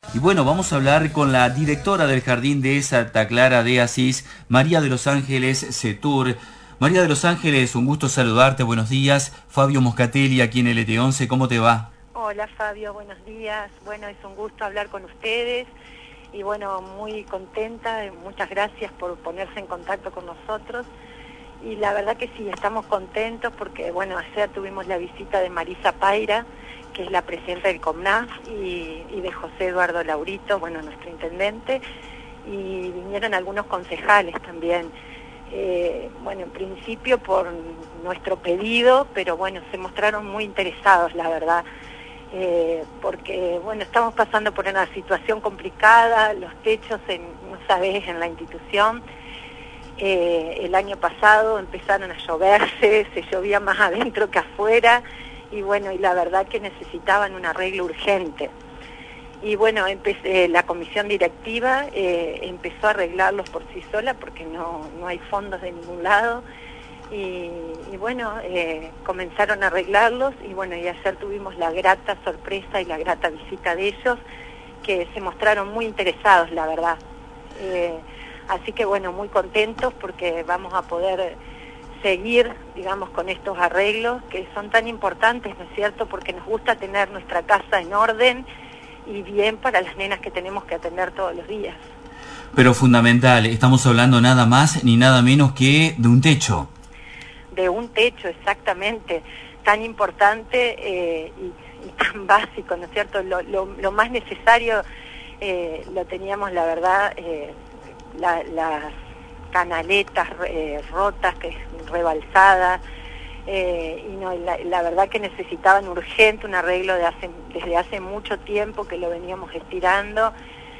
Y bueno, vamos a hablar con la directora del Jardín de Santa Clara de Asís, María de los Ángeles Setur. María de los Ángeles, un gusto saludarte, buenos días. Fabio Moscatelli aquí en LT11, ¿cómo te va? Hola Fabio, buenos días. Bueno, es un gusto hablar con ustedes y bueno, muy contenta. Muchas gracias por ponerse en contacto con nosotros. Y la verdad que sí, estamos contentos porque bueno, ayer tuvimos la visita de Marisa Paira, que es la presidenta del COMNAF, y de José Eduardo Laurito, bueno, nuestro intendente, y vinieron algunos concejales también. Bueno, en principio por nuestro pedido, pero bueno, se mostraron muy interesados, la verdad. Porque bueno, estamos pasando por una situación complicada, los techos, no sabés, en la institución, el año pasado empezaron a lloverse, se llovía más adentro que afuera, y bueno, y la verdad que necesitaban un arreglo urgente. Y bueno, la comisión directiva empezó a arreglarlos por sí sola porque no hay fondos de ningún lado. Y bueno, comenzaron a arreglarlos y bueno, y ayer tuvimos la grata sorpresa y la grata visita de ellos, que se mostraron muy interesados, la verdad. Así que bueno, muy contentos porque vamos a poder seguir, digamos, con estos arreglos que son tan importantes, ¿no es cierto? Porque nos gusta tener nuestra casa en orden y bien para las nenas que tenemos que atender todos los días. Pero fundamental, estamos hablando nada más ni nada menos que de un techo. De un techo, exactamente, tan importante y tan básico, ¿no es cierto? Lo más necesario lo teníamos, la verdad, las canaletas rotas, rebalsadas, y no, la verdad que necesitaban urgente un arreglo desde hace mucho tiempo que lo veníamos estirando,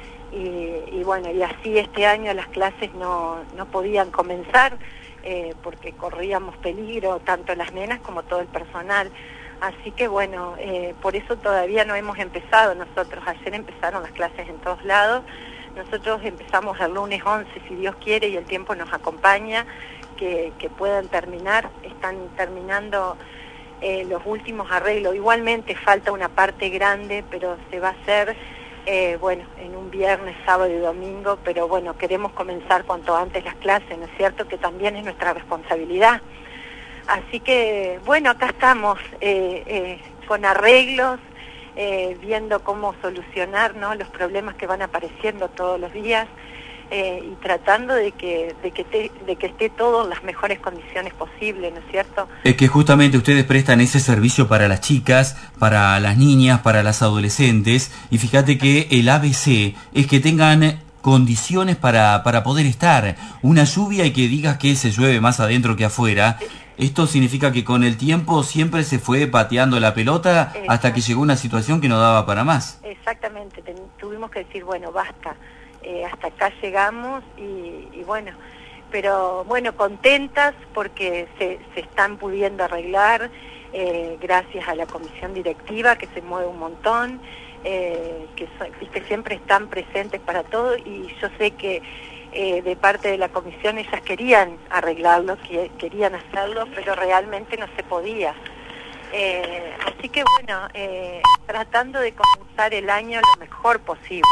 y bueno, y así este año las clases no podían comenzar, porque corríamos peligro, tanto las nenas como todo el personal. Así que bueno, por eso todavía no hemos empezado nosotros. Ayer empezaron las clases en todos lados. Nosotros empezamos el lunes 11, si Dios quiere y el tiempo nos acompaña, que puedan terminar. Están terminando los últimos arreglos. Igualmente falta una parte grande, pero se va a hacer bueno, en un viernes, sábado y domingo, pero bueno, queremos comenzar cuanto antes las clases, ¿no es cierto? Que también es nuestra responsabilidad. Así que, bueno, acá estamos con arreglos, viendo cómo solucionar, ¿no?, los problemas que van apareciendo todos los días, y tratando de que esté todo en las mejores condiciones posibles, ¿no es cierto? Es que justamente ustedes prestan ese servicio para las chicas, para las niñas, para las adolescentes, y fíjate que el ABC es que tengan condiciones para poder estar. Una lluvia y que digas que se llueve más adentro que afuera, esto significa que con el tiempo siempre se fue pateando la pelota hasta que llegó una situación que no daba para más. Exactamente, tuvimos que decir, bueno, basta, hasta acá llegamos y bueno, pero bueno, contentas porque se están pudiendo arreglar, gracias a la comisión directiva que se mueve un montón, que siempre están presentes para todo, y yo sé que de parte de la comisión ellas querían arreglarlo, querían hacerlo, pero realmente no se podía. Así que bueno, tratando de comenzar el año lo mejor posible,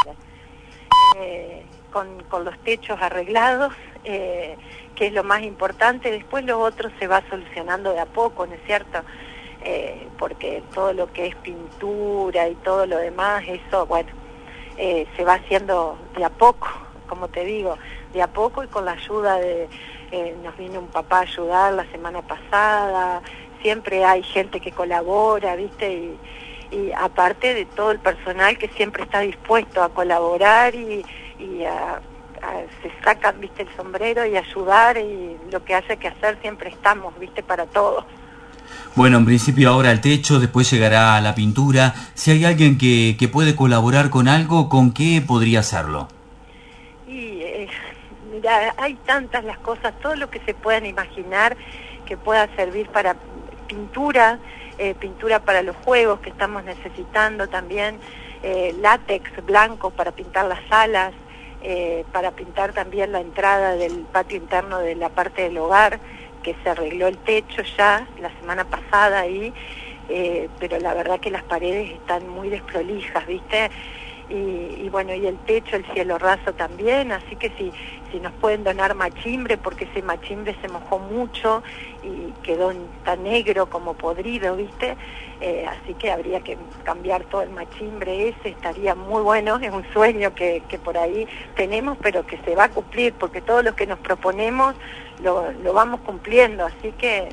con los techos arreglados, que es lo más importante. Después lo otro se va solucionando de a poco, ¿no es cierto? Porque todo lo que es pintura y todo lo demás, eso, bueno, se va haciendo de a poco, como te digo, de a poco, y con la ayuda nos vino un papá a ayudar la semana pasada. Siempre hay gente que colabora, ¿viste? Y aparte de todo el personal que siempre está dispuesto a colaborar y se sacan, ¿viste?, el sombrero y ayudar, y lo que haya que hacer siempre estamos, ¿viste?, para todos. Bueno, en principio ahora el techo, después llegará la pintura. Si hay alguien que puede colaborar con algo, ¿con qué podría hacerlo? Y mira, hay tantas las cosas, todo lo que se puedan imaginar que pueda servir para pintura, pintura para los juegos que estamos necesitando también, látex blanco para pintar las salas, para pintar también la entrada del patio interno de la parte del hogar, que se arregló el techo ya la semana pasada ahí, pero la verdad que las paredes están muy desprolijas, ¿viste? y bueno, y el techo, el cielo raso también, así que si nos pueden donar machimbre, porque ese machimbre se mojó mucho y quedó tan negro como podrido, ¿viste? Así que habría que cambiar todo el machimbre ese, estaría muy bueno, es un sueño que por ahí tenemos, pero que se va a cumplir, porque todo lo que nos proponemos lo vamos cumpliendo, así que...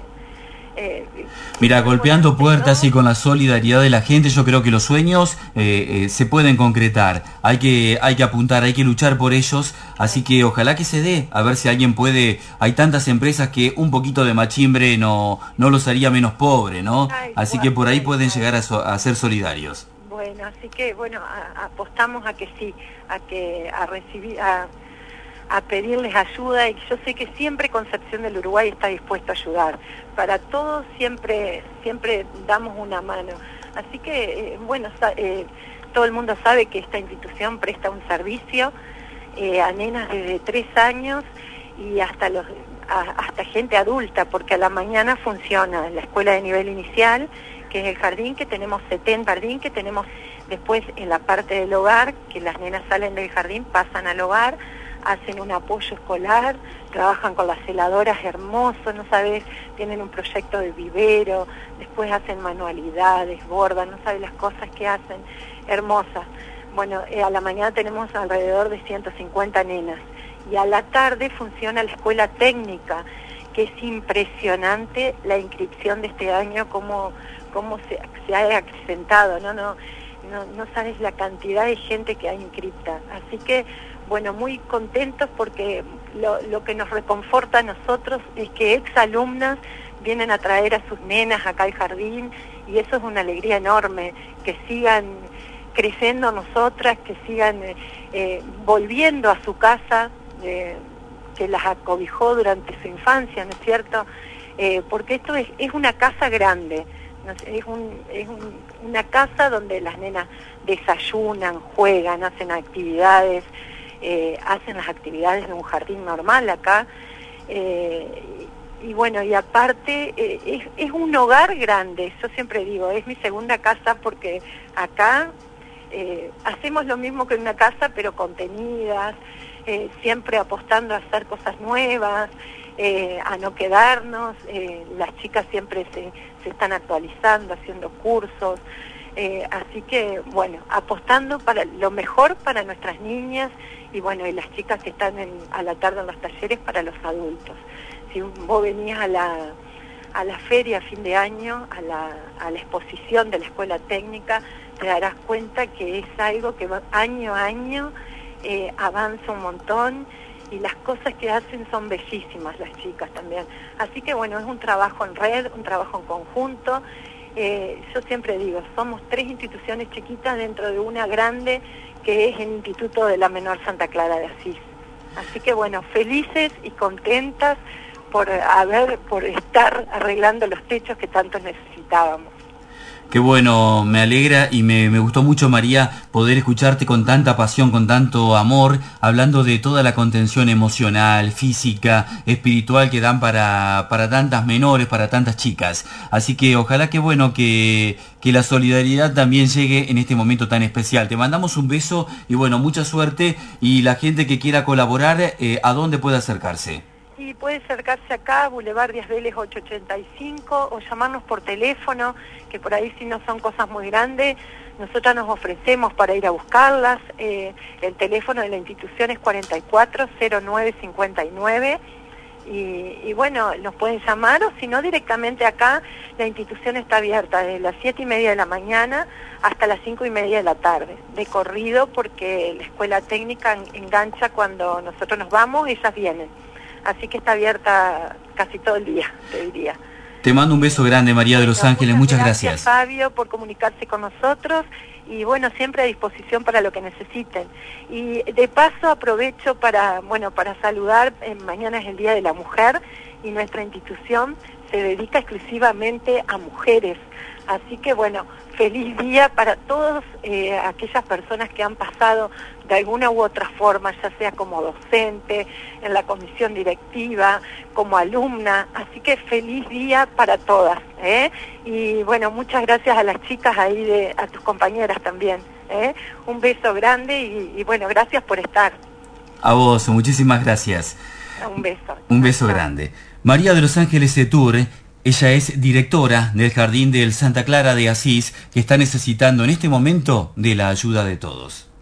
Mira, golpeando puertas y con la solidaridad de la gente, yo creo que los sueños se pueden concretar. Hay que apuntar, hay que luchar por ellos. Así que ojalá que se dé, a ver si alguien puede. Hay tantas empresas que un poquito de machimbre no los haría menos pobre, ¿no? Así que por ahí pueden llegar a ser solidarios. Bueno, así que bueno, apostamos a que sí, a recibir, a pedirles ayuda, y yo sé que siempre Concepción del Uruguay está dispuesto a ayudar. Para todos siempre damos una mano. Así que, bueno, todo el mundo sabe que esta institución presta un servicio a nenas desde 3 años y hasta gente adulta, porque a la mañana funciona la escuela de nivel inicial, que es el jardín, que tenemos 70 jardín, que tenemos después en la parte del hogar, que las nenas salen del jardín, pasan al hogar, hacen un apoyo escolar, trabajan con las celadoras, hermoso, no sabes, tienen un proyecto de vivero, después hacen manualidades, bordan, no sabes las cosas que hacen, hermosas. Bueno, a la mañana tenemos alrededor de 150 nenas, y a la tarde funciona la escuela técnica, que es impresionante la inscripción de este año, cómo se ha acrecentado, no sabes la cantidad de gente que hay inscripta, así que bueno, muy contentos porque lo que nos reconforta a nosotros es que exalumnas vienen a traer a sus nenas acá al jardín, y eso es una alegría enorme, que sigan creciendo nosotras, que sigan volviendo a su casa, que las acobijó durante su infancia, ¿no es cierto? Porque esto es una casa grande, es una casa donde las nenas desayunan, juegan, hacen actividades, hacen las actividades de un jardín normal acá, y bueno, y aparte es un hogar grande. Yo siempre digo, es mi segunda casa, porque acá hacemos lo mismo que en una casa, pero contenidas, siempre apostando a hacer cosas nuevas, a no quedarnos, las chicas siempre se están actualizando, haciendo cursos, así que bueno, apostando para lo mejor para nuestras niñas, y bueno, y las chicas que están a la tarde en los talleres para los adultos. Si vos venías a la feria a fin de año, a la exposición de la escuela técnica, te darás cuenta que es algo que año a año avanza un montón, y las cosas que hacen son bellísimas las chicas también. Así que bueno, es un trabajo en red, un trabajo en conjunto. Yo siempre digo, somos 3 instituciones chiquitas dentro de una grande, que es el Instituto de la Menor Santa Clara de Asís. Así que bueno, felices y contentas por estar arreglando los techos que tanto necesitábamos. Qué bueno, me alegra y me gustó mucho, María, poder escucharte con tanta pasión, con tanto amor, hablando de toda la contención emocional, física, espiritual que dan para tantas menores, para tantas chicas. Así que ojalá que bueno, que la solidaridad también llegue en este momento tan especial. Te mandamos un beso y bueno, mucha suerte, y la gente que quiera colaborar, ¿a dónde puede acercarse? Y puede acercarse acá, Boulevard Díaz Vélez 885, o llamarnos por teléfono, que por ahí si no son cosas muy grandes, nosotras nos ofrecemos para ir a buscarlas. El teléfono de la institución es 440959, y bueno, nos pueden llamar, o si no directamente acá. La institución está abierta desde las 7:30 de la mañana hasta las 5:30 de la tarde, de corrido, porque la escuela técnica engancha cuando nosotros nos vamos, ellas vienen. Así que está abierta casi todo el día, te diría. Te mando un beso grande, María de los Ángeles, muchas gracias. Fabio, por comunicarse con nosotros, y bueno, siempre a disposición para lo que necesiten. Y de paso aprovecho para saludar, mañana es el Día de la Mujer, y nuestra institución se dedica exclusivamente a mujeres. Así que bueno, feliz día para todas aquellas personas que han pasado de alguna u otra forma, ya sea como docente, en la comisión directiva, como alumna. Así que feliz día para todas, ¿eh? Y bueno, muchas gracias a las chicas ahí, a tus compañeras también. Un beso grande y bueno, gracias por estar. A vos, muchísimas gracias. Un beso. Un beso grande. María de los Ángeles Setur, ella es directora del Jardín del Santa Clara de Asís, que está necesitando en este momento de la ayuda de todos.